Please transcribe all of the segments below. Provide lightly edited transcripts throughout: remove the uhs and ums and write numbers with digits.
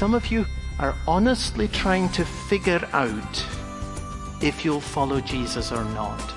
some of you are honestly trying to figure out if you'll follow Jesus or not.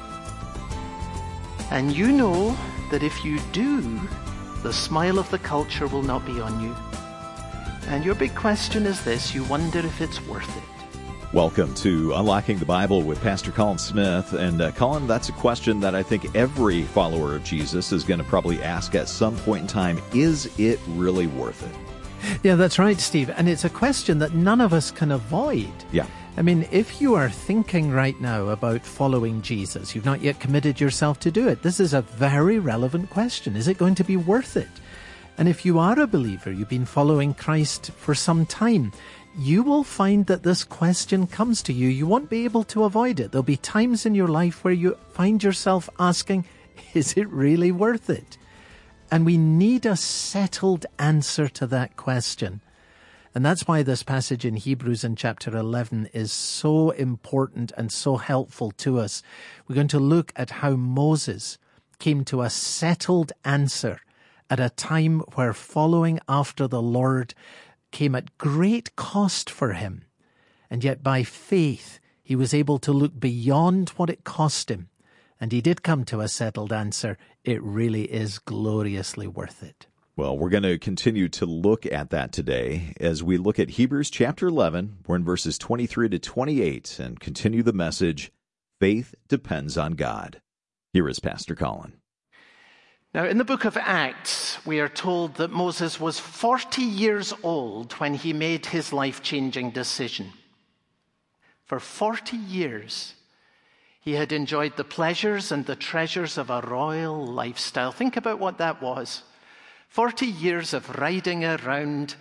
And you know that if you do, the smile of the culture will not be on you. And your big question is this: you wonder if it's worth it. Welcome to Unlocking the Bible with Pastor Colin Smith. And Colin, that's a question that I think every follower of Jesus is going to probably ask at some point in time. Is it really worth it? Yeah, that's right, Steve. And it's a question that none of us can avoid. Yeah. I mean, if you are thinking right now about following Jesus, you've not yet committed yourself to do it, this is a very relevant question. Is it going to be worth it? And if you are a believer, you've been following Christ for some time, you will find that this question comes to you. You won't be able to avoid it. There'll be times in your life where you find yourself asking, is it really worth it? And we need a settled answer to that question. And that's why this passage in Hebrews in chapter 11 is so important and so helpful to us. We're going to look at how Moses came to a settled answer at a time where following after the Lord came at great cost for him. And yet by faith, he was able to look beyond what it cost him. And he did come to a settled answer. It really is gloriously worth it. Well, we're going to continue to look at that today as we look at Hebrews chapter 11. We're in verses 23 to 28 and continue the message, Faith Depends on God. Here is Pastor Colin. Now, in the book of Acts, we are told that Moses was 40 years old when he made his life-changing decision. For 40 years, he had enjoyed the pleasures and the treasures of a royal lifestyle. Think about what that was. 40 years of riding around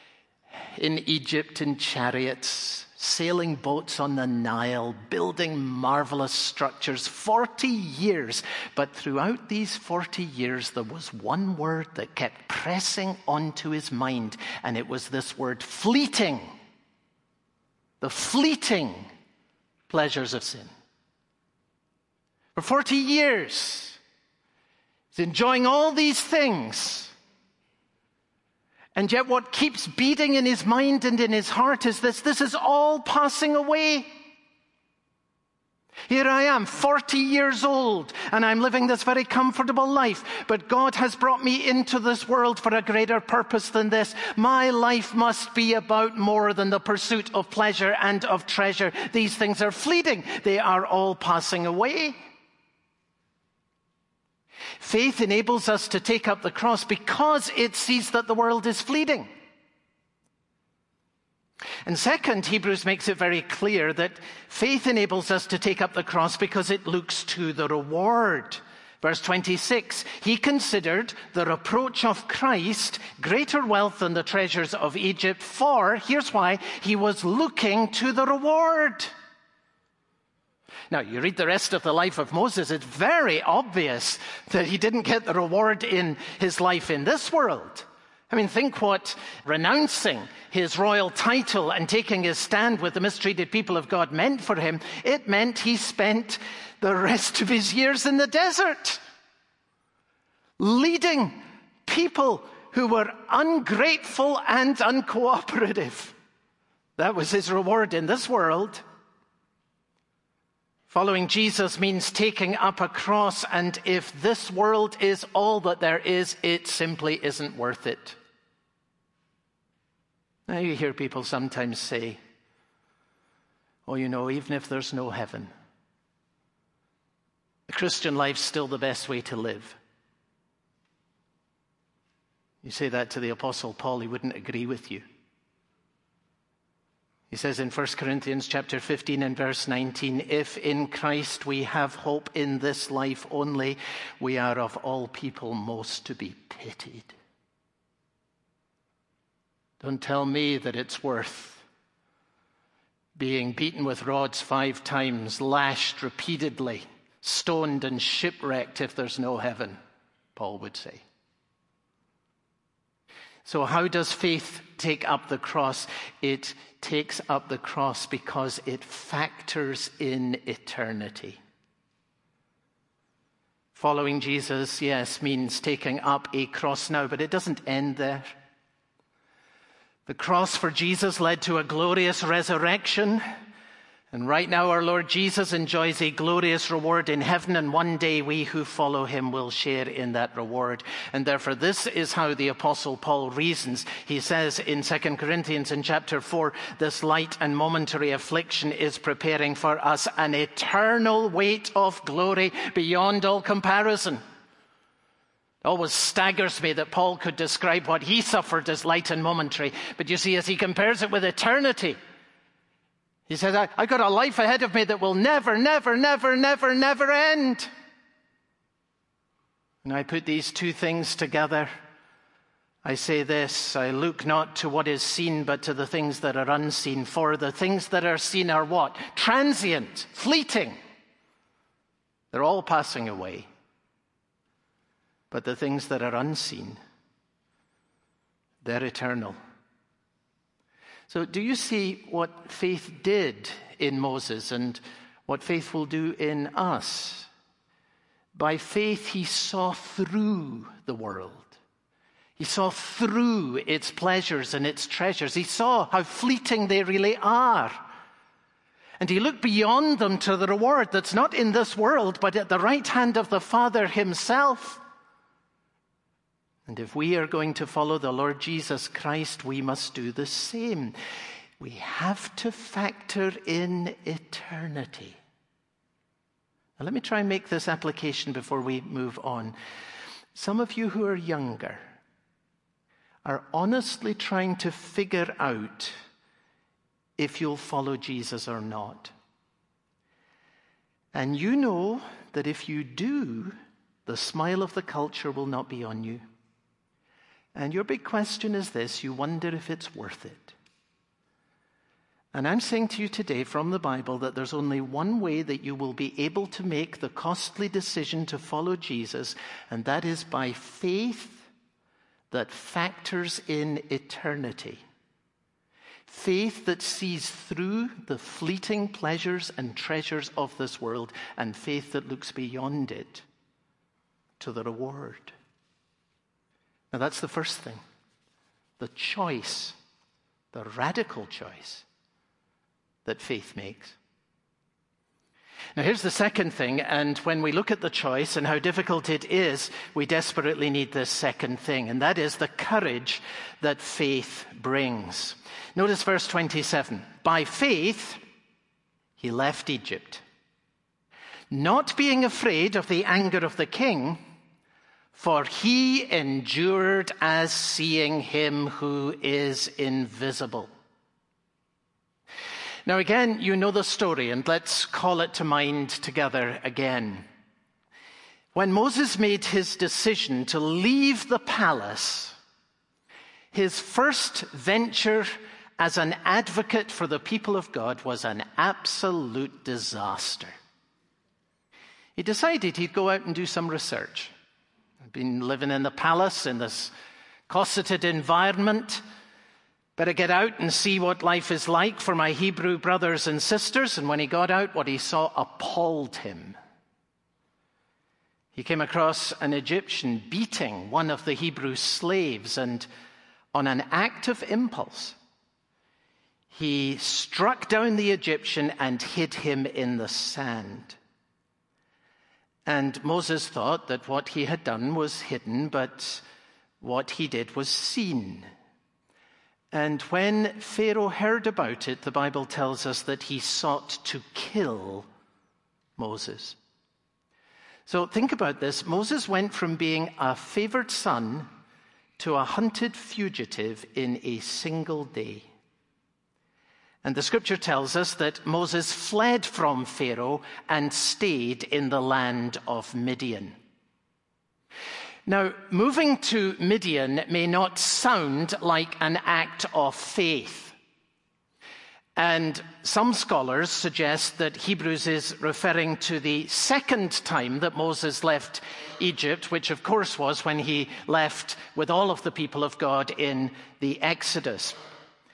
in Egypt in chariots, sailing boats on the Nile, building marvelous structures. 40 years. But throughout these 40 years, there was one word that kept pressing onto his mind, and it was this word, fleeting. The fleeting pleasures of sin. For 40 years, he's enjoying all these things. And yet what keeps beating in his mind and in his heart is this is all passing away. Here I am, 40 years old, and I'm living this very comfortable life. But God has brought me into this world for a greater purpose than this. My life must be about more than the pursuit of pleasure and of treasure. These things are fleeting. They are all passing away. Faith enables us to take up the cross because it sees that the world is fleeting. And second, Hebrews makes it very clear that faith enables us to take up the cross because it looks to the reward. Verse 26, he considered the reproach of Christ greater wealth than the treasures of Egypt, for, here's why, he was looking to the reward. Now, you read the rest of the life of Moses, it's very obvious that he didn't get the reward in his life in this world. I mean, think what renouncing his royal title and taking his stand with the mistreated people of God meant for him. It meant he spent the rest of his years in the desert, leading people who were ungrateful and uncooperative. That was his reward in this world. Following Jesus means taking up a cross, and if this world is all that there is, it simply isn't worth it. Now you hear people sometimes say, oh, you know, even if there's no heaven, the Christian life's still the best way to live. You say that to the Apostle Paul, he wouldn't agree with you. He says in 1 Corinthians chapter 15 and verse 19, if in Christ we have hope in this life only, we are of all people most to be pitied. Don't tell me that it's worth being beaten with rods 5 times, lashed repeatedly, stoned and shipwrecked if there's no heaven, Paul would say. So how does faith take up the cross? It takes up the cross because it factors in eternity. Following Jesus, yes, means taking up a cross now, but it doesn't end there. The cross for Jesus led to a glorious resurrection. And right now our Lord Jesus enjoys a glorious reward in heaven, and one day we who follow him will share in that reward. And therefore this is how the Apostle Paul reasons. He says in 2 Corinthians in chapter 4, this light and momentary affliction is preparing for us an eternal weight of glory beyond all comparison. It always staggers me that Paul could describe what he suffered as light and momentary. But you see, as he compares it with eternity, he says, I've got a life ahead of me that will never, never, never, never, never end. And I put these two things together. I say this, I look not to what is seen, but to the things that are unseen. For the things that are seen are what? Transient, fleeting. They're all passing away. But the things that are unseen, they're eternal. So do you see what faith did in Moses and what faith will do in us? By faith, he saw through the world. He saw through its pleasures and its treasures. He saw how fleeting they really are. And he looked beyond them to the reward that's not in this world, but at the right hand of the Father himself. And if we are going to follow the Lord Jesus Christ, we must do the same. We have to factor in eternity. Now, let me try and make this application before we move on. Some of you who are younger are honestly trying to figure out if you'll follow Jesus or not. And you know that if you do, the smile of the culture will not be on you. And your big question is this: you wonder if it's worth it. And I'm saying to you today from the Bible that there's only one way that you will be able to make the costly decision to follow Jesus, and that is by faith that factors in eternity. Faith that sees through the fleeting pleasures and treasures of this world, and faith that looks beyond it to the reward. Now that's the first thing. The choice, the radical choice that faith makes. Now here's the second thing, and when we look at the choice and how difficult it is, we desperately need this second thing, and that is the courage that faith brings. Notice verse 27. By faith, he left Egypt, not being afraid of the anger of the king, for he endured as seeing him who is invisible. Now again, you know the story, and let's call it to mind together again. When Moses made his decision to leave the palace, his first venture as an advocate for the people of God was an absolute disaster. He decided he'd go out and do some research. I'd been living in the palace in this cosseted environment. Better get out and see what life is like for my Hebrew brothers and sisters. And when he got out, what he saw appalled him. He came across an Egyptian beating one of the Hebrew slaves, and on an act of impulse, he struck down the Egyptian and hid him in the sand. And Moses thought that what he had done was hidden, but what he did was seen. And when Pharaoh heard about it, the Bible tells us that he sought to kill Moses. So think about this. Moses went from being a favored son to a hunted fugitive in a single day. And the scripture tells us that Moses fled from Pharaoh and stayed in the land of Midian. Now, moving to Midian may not sound like an act of faith. And some scholars suggest that Hebrews is referring to the second time that Moses left Egypt, which of course was when he left with all of the people of God in the Exodus.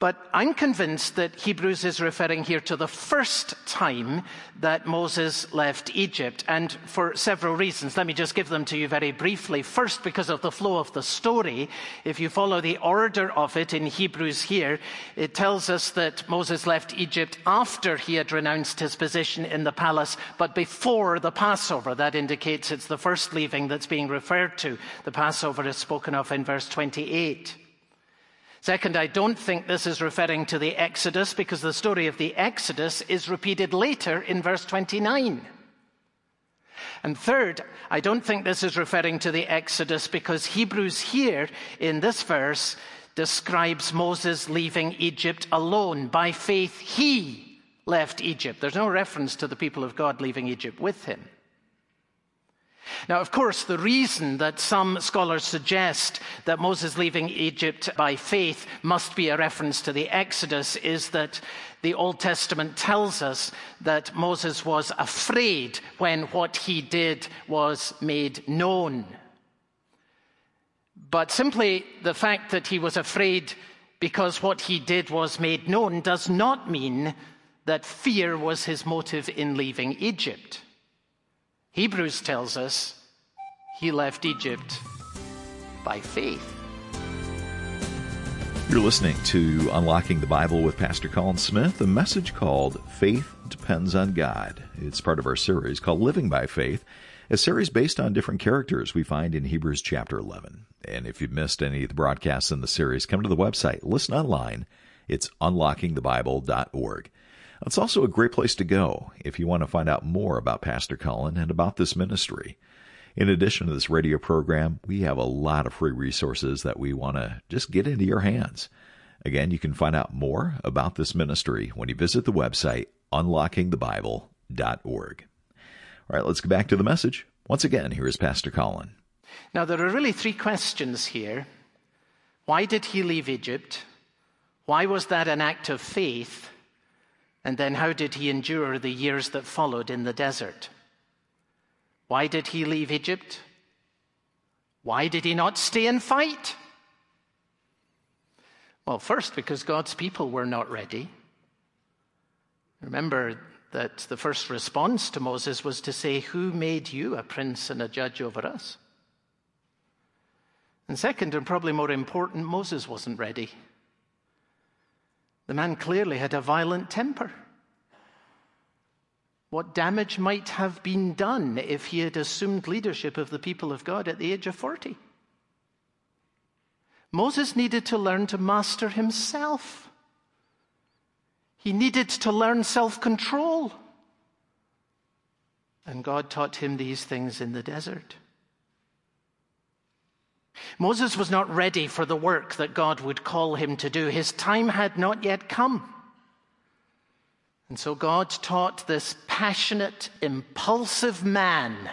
But I'm convinced that Hebrews is referring here to the first time that Moses left Egypt, and for several reasons. Let me just give them to you very briefly. First, because of the flow of the story. If you follow the order of it in Hebrews here, it tells us that Moses left Egypt after he had renounced his position in the palace, but before the Passover. That indicates it's the first leaving that's being referred to. The Passover is spoken of in verse 28. Second, I don't think this is referring to the Exodus, because the story of the Exodus is repeated later in verse 29. And third, I don't think this is referring to the Exodus, because Hebrews here in this verse describes Moses leaving Egypt alone. By faith, he left Egypt. There's no reference to the people of God leaving Egypt with him. Now, of course, the reason that some scholars suggest that Moses leaving Egypt by faith must be a reference to the Exodus is that the Old Testament tells us that Moses was afraid when what he did was made known. But simply the fact that he was afraid because what he did was made known does not mean that fear was his motive in leaving Egypt. Hebrews tells us he left Egypt by faith. You're listening to Unlocking the Bible with Pastor Colin Smith, a message called Faith Depends on God. It's part of our series called Living by Faith, a series based on different characters we find in Hebrews chapter 11. And if you've missed any of the broadcasts in the series, come to the website, listen online. It's unlockingthebible.org. It's also a great place to go if you want to find out more about Pastor Colin and about this ministry. In addition to this radio program, we have a lot of free resources that we want to just get into your hands. Again, you can find out more about this ministry when you visit the website, unlockingthebible.org. All right, let's get back to the message. Once again, here is Pastor Colin. Now, there are really three questions here. Why did he leave Egypt? Why was that an act of faith? And then how did he endure the years that followed in the desert? Why did he leave Egypt? Why did he not stay and fight? Well, first, because God's people were not ready. Remember that the first response to Moses was to say, "Who made you a prince and a judge over us?" And second, and probably more important, Moses wasn't ready. The man clearly had a violent temper. What damage might have been done if he had assumed leadership of the people of God at the age of 40? Moses needed to learn to master himself. He needed to learn self-control. And God taught him these things in the desert. Moses was not ready for the work that God would call him to do. His time had not yet come. And so God taught this passionate, impulsive man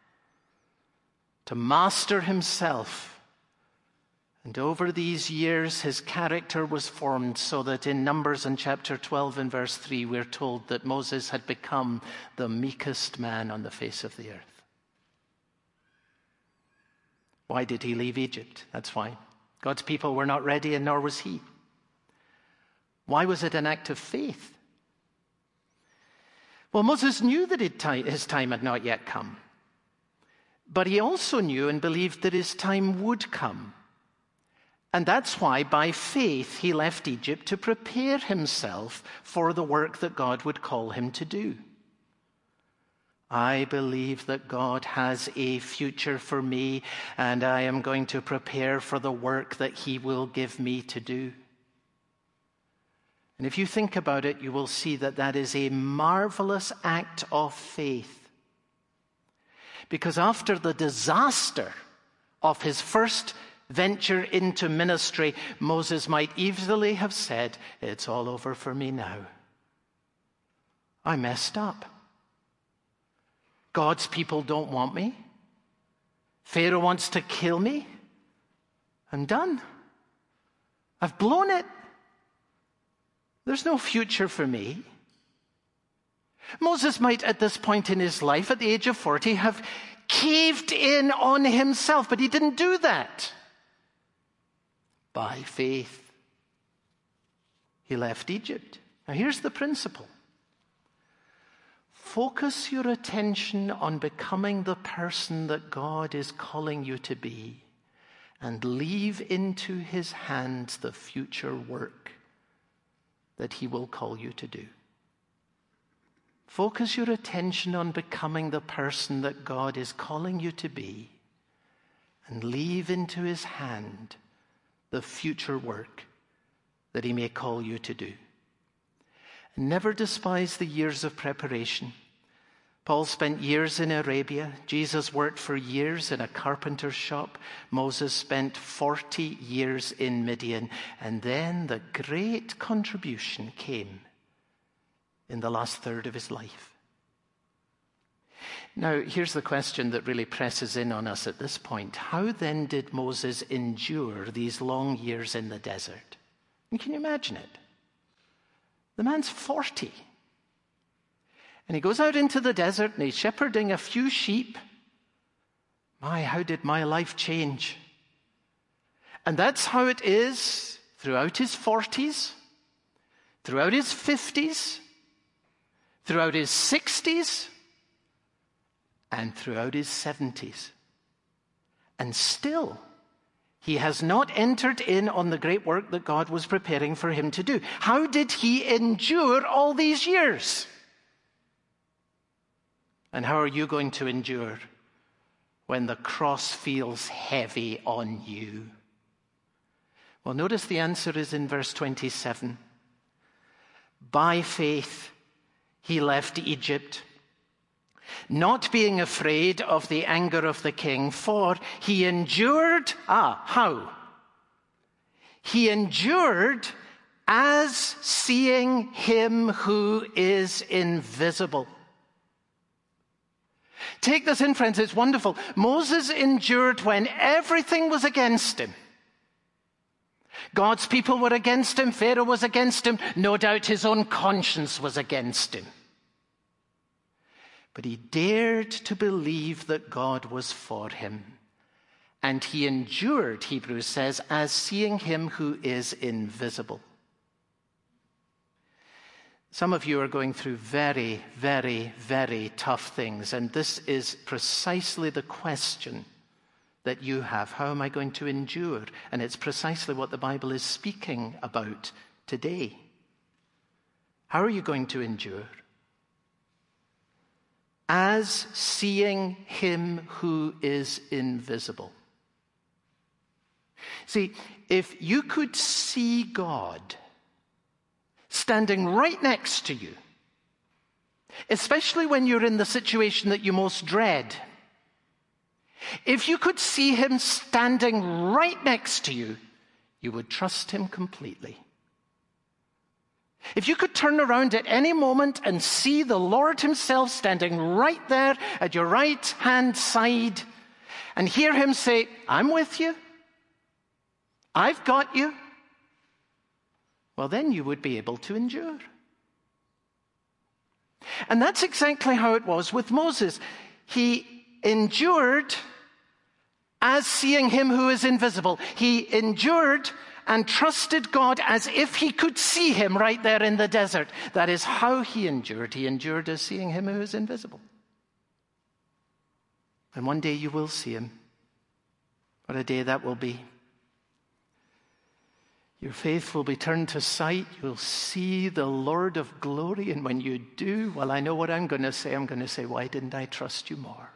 to master himself. And over these years, his character was formed so that in Numbers in chapter 12 and verse 3, we're told that Moses had become the meekest man on the face of the earth. Why did he leave Egypt? That's why. God's people were not ready, and nor was he. Why was it an act of faith? Well, Moses knew that his time had not yet come. But he also knew and believed that his time would come. And that's why, by faith, he left Egypt to prepare himself for the work that God would call him to do. I believe that God has a future for me, and I am going to prepare for the work that he will give me to do. And if you think about it, you will see that that is a marvelous act of faith. Because after the disaster of his first venture into ministry, Moses might easily have said, "It's all over for me now. I messed up. God's people don't want me. Pharaoh wants to kill me. I'm done. I've blown it. There's no future for me." Moses might at this point in his life, at the age of 40, have caved in on himself, but he didn't do that. By faith, he left Egypt. Now here's the principle. Focus your attention on becoming the person that God is calling you to be, and leave into his hands the future work that he will call you to do. Focus your attention on becoming the person that God is calling you to be, and leave into his hand the future work that he may call you to do. And never despise the years of preparation. Paul spent years in Arabia. Jesus worked for years in a carpenter's shop. Moses spent 40 years in Midian. And then the great contribution came in the last third of his life. Now, here's the question that really presses in on us at this point. How then did Moses endure these long years in the desert? And can you imagine it? The man's 40. And he goes out into the desert and he's shepherding a few sheep. My, how did my life change? And that's how it is throughout his 40s, throughout his 50s, throughout his 60s, and throughout his 70s. And still, he has not entered in on the great work that God was preparing for him to do. How did he endure all these years? And how are you going to endure when the cross feels heavy on you? Well, notice the answer is in verse 27. By faith, he left Egypt, not being afraid of the anger of the king, for he endured, how? He endured as seeing him who is invisible. Take this in, friends, it's wonderful. Moses endured when everything was against him. God's people were against him, Pharaoh was against him, no doubt his own conscience was against him. But he dared to believe that God was for him. And he endured, Hebrews says, as seeing him who is invisible. Some of you are going through very, very, very tough things. And this is precisely the question that you have. How am I going to endure? And it's precisely what the Bible is speaking about today. How are you going to endure? As seeing him who is invisible. See, if you could see God standing right next to you, especially when you're in the situation that you most dread, if you could see him standing right next to you, you would trust him completely. If you could turn around at any moment and see the Lord himself standing right there at your right-hand side and hear him say, I'm with you, I've got you, well, then you would be able to endure. And that's exactly how it was with Moses. He endured as seeing him who is invisible. He endured and trusted God as if he could see him right there in the desert. That is how he endured. He endured as seeing him who is invisible. And one day you will see him. What a day that will be. Your faith will be turned to sight. You'll see the Lord of glory. And when you do, well, I know what I'm going to say. I'm going to say, why didn't I trust you more?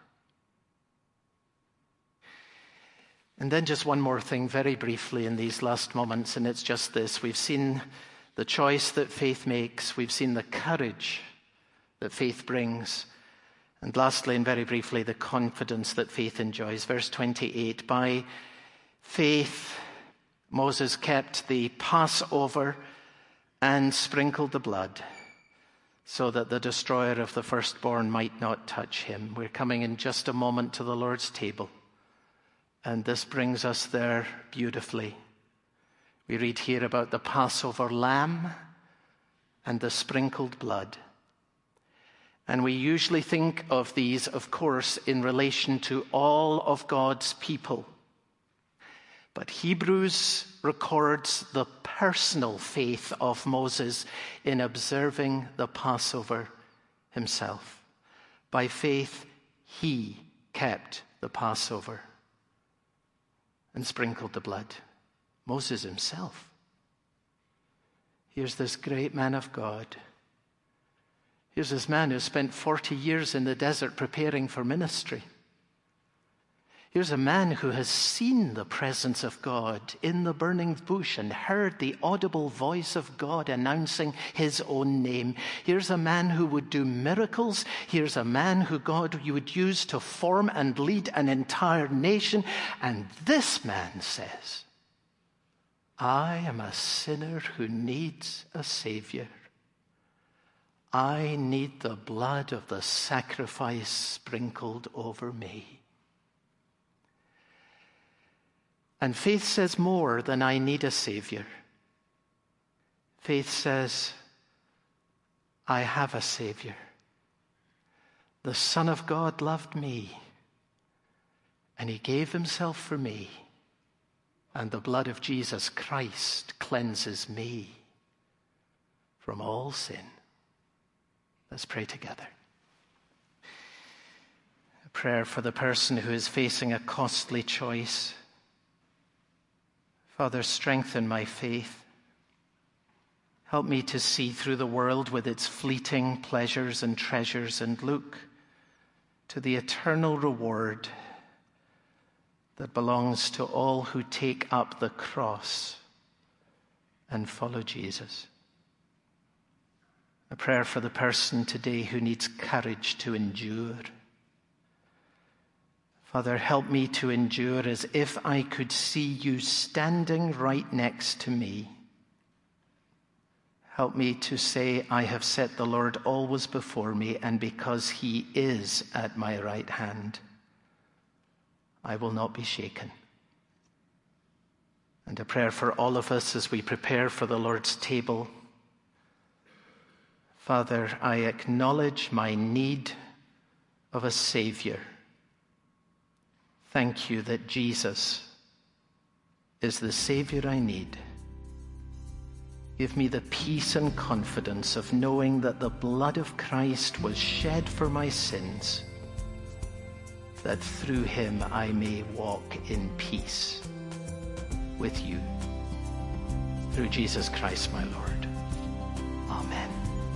And then just one more thing very briefly in these last moments, and it's just this. We've seen the choice that faith makes. We've seen the courage that faith brings. And lastly, and very briefly, the confidence that faith enjoys. Verse 28, by faith, Moses kept the Passover and sprinkled the blood so that the destroyer of the firstborn might not touch him. We're coming in just a moment to the Lord's table. And this brings us there beautifully. We read here about the Passover lamb and the sprinkled blood. And we usually think of these, of course, in relation to all of God's people. But Hebrews records the personal faith of Moses in observing the Passover himself. By faith, he kept the Passover and sprinkled the blood. Moses himself. Here's this great man of God. Here's this man who spent 40 years in the desert preparing for ministry. Here's a man who has seen the presence of God in the burning bush and heard the audible voice of God announcing his own name. Here's a man who would do miracles. Here's a man who God would use to form and lead an entire nation. And this man says, I am a sinner who needs a Savior. I need the blood of the sacrifice sprinkled over me. And faith says more than I need a Savior. Faith says, I have a Savior. The Son of God loved me, and he gave himself for me, and the blood of Jesus Christ cleanses me from all sin. Let's pray together. A prayer for the person who is facing a costly choice. Father, strengthen my faith. Help me to see through the world with its fleeting pleasures and treasures and look to the eternal reward that belongs to all who take up the cross and follow Jesus. A prayer for the person today who needs courage to endure. Father, help me to endure as if I could see you standing right next to me. Help me to say, I have set the Lord always before me, and because he is at my right hand, I will not be shaken. And a prayer for all of us as we prepare for the Lord's table. Father, I acknowledge my need of a Savior. Thank you that Jesus is the Savior I need. Give me the peace and confidence of knowing that the blood of Christ was shed for my sins, that through him I may walk in peace with you. Through Jesus Christ my Lord. Amen.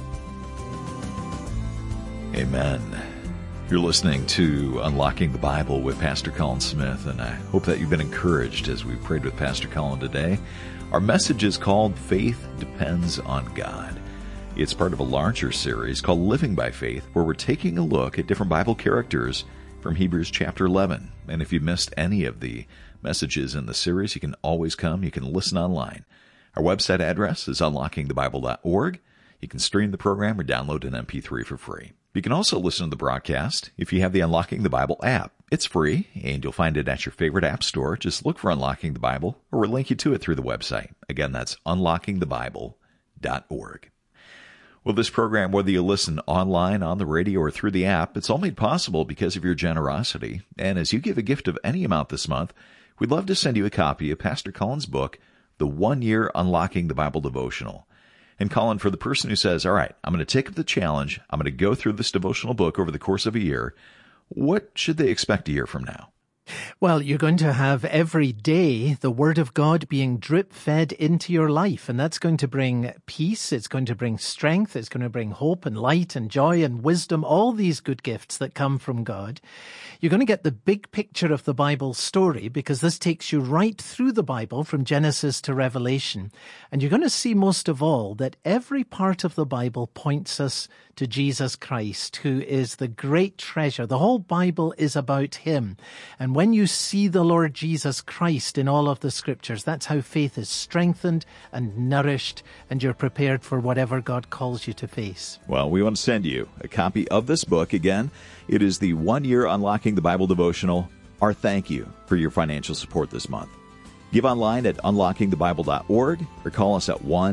Amen. You're listening to Unlocking the Bible with Pastor Colin Smith, and I hope that you've been encouraged as we prayed with Pastor Colin today. Our message is called Faith Depends on God. It's part of a larger series called Living by Faith, where we're taking a look at different Bible characters from Hebrews chapter 11. And if you missed any of the messages in the series, you can always come. You can listen online. Our website address is unlockingthebible.org. You can stream the program or download an MP3 for free. You can also listen to the broadcast if you have the Unlocking the Bible app. It's free, and you'll find it at your favorite app store. Just look for Unlocking the Bible, or we'll link you to it through the website. Again, that's unlockingthebible.org. Well, this program, whether you listen online, on the radio, or through the app, it's all made possible because of your generosity. And as you give a gift of any amount this month, we'd love to send you a copy of Pastor Colin's book, The 1-Year Unlocking the Bible Devotional. And Colin, for the person who says, all right, I'm going to take up the challenge, I'm going to go through this devotional book over the course of a year, what should they expect a year from now? Well, you're going to have every day the Word of God being drip-fed into your life, and that's going to bring peace, it's going to bring strength, it's going to bring hope and light and joy and wisdom, all these good gifts that come from God. You're going to get the big picture of the Bible story because this takes you right through the Bible from Genesis to Revelation. And you're going to see most of all that every part of the Bible points us to Jesus Christ, who is the great treasure. The whole Bible is about him. And when you see the Lord Jesus Christ in all of the scriptures, that's how faith is strengthened and nourished, and you're prepared for whatever God calls you to face. Well, we want to send you a copy of this book. Again, it is the 1-Year Unlocking the Bible Devotional. Our thank you for your financial support this month. Give online at unlockingthebible.org or call us at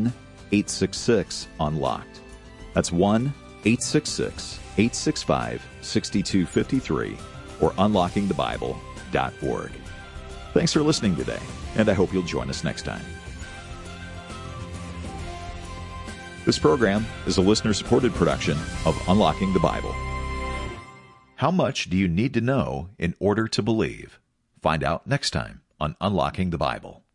1-866-UNLOCKED. That's 1-866-865-6253 or unlockingthebible.org. Thanks for listening today, and I hope you'll join us next time. This program is a listener-supported production of Unlocking the Bible. How much do you need to know in order to believe? Find out next time on Unlocking the Bible.